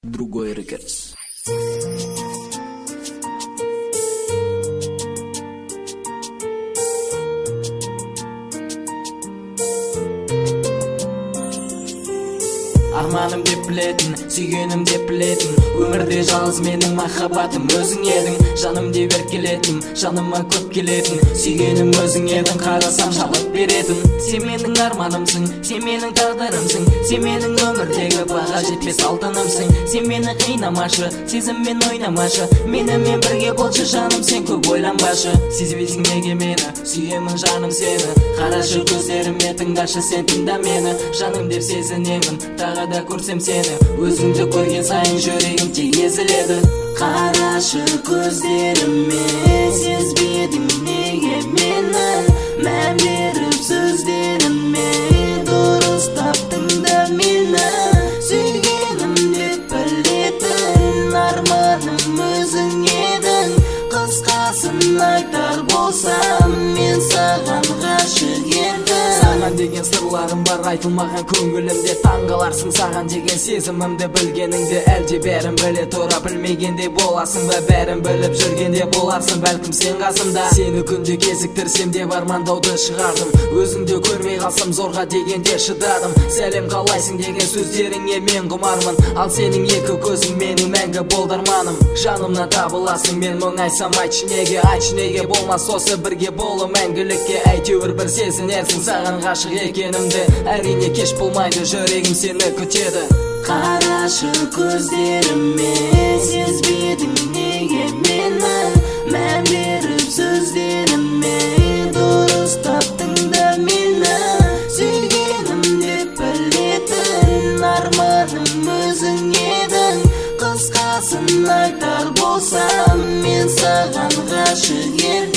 Другой Рекордс. Арманым деп білетін, сүйгенім деп білетін, өмірде жалғыз менің махаббатым өзің едің. Жаным деп еркелетін, жаныма көп келетін, сүйгенім өзің едің, қарасам шабыт беретін. Сен менің арманымсың, сен менің тағдырымсың, сен менің өмірдегі баға жетпес алтынымсың. Сен мені қинамашы, сезіммен ойнамашы, менімен бірге болшы жаным, сен көп ойланбашы. Сезбейсің неге мені, сүйемін жаным сені, қарашы көздеріме, тыңдашы сен тыңда мені. Жаным деп сезінемін, тағы да көрсем сені, өзіңді көрген сайын жүрегім тек езіледі. Қарашы көздеріме, сезбедің неге мені, мән беріп сөздеріме, дұрыс таптың да мені. Сүйгенім деп білетін, арманым өзің едің. Қысқасын айтар болсам, мен саған ғашық едім. Саған деген сырларым бар, айтылмаған көңілімде, таңғаларсың саған деген сезімімді білгеніңде. Әлде бәрін біле тұра білмегенде боласың ба, бәрін біліп жүргенде боларсың бәлкім сен қасымда. Сені күнде кезіктірсем деп армандауды шығардым, өзіңді көрмей қалсам зорға дегенде шыдадым. Сәлем қалайсың деген сөздеріңе мен құмармын, ал сенің екі көзің менің мәңгі болдарманым. Жанымнан табыласың мен мұңайсам, айтшы неге болмас осы бірге болу мәңгілікке. Әйтеуір бір сезінерсің саған ғашық екенімді, әрине кеш болмайды, жүрегім сені күтеді. Қарашы көздеріме, сезбедің неге мені, мән беріп сөздеріме, дұрыс таптың да мені. Сүйгенім деп білетін, арманым өзің едің. Қысқасын айтар болсам, мен саған ғашық едім.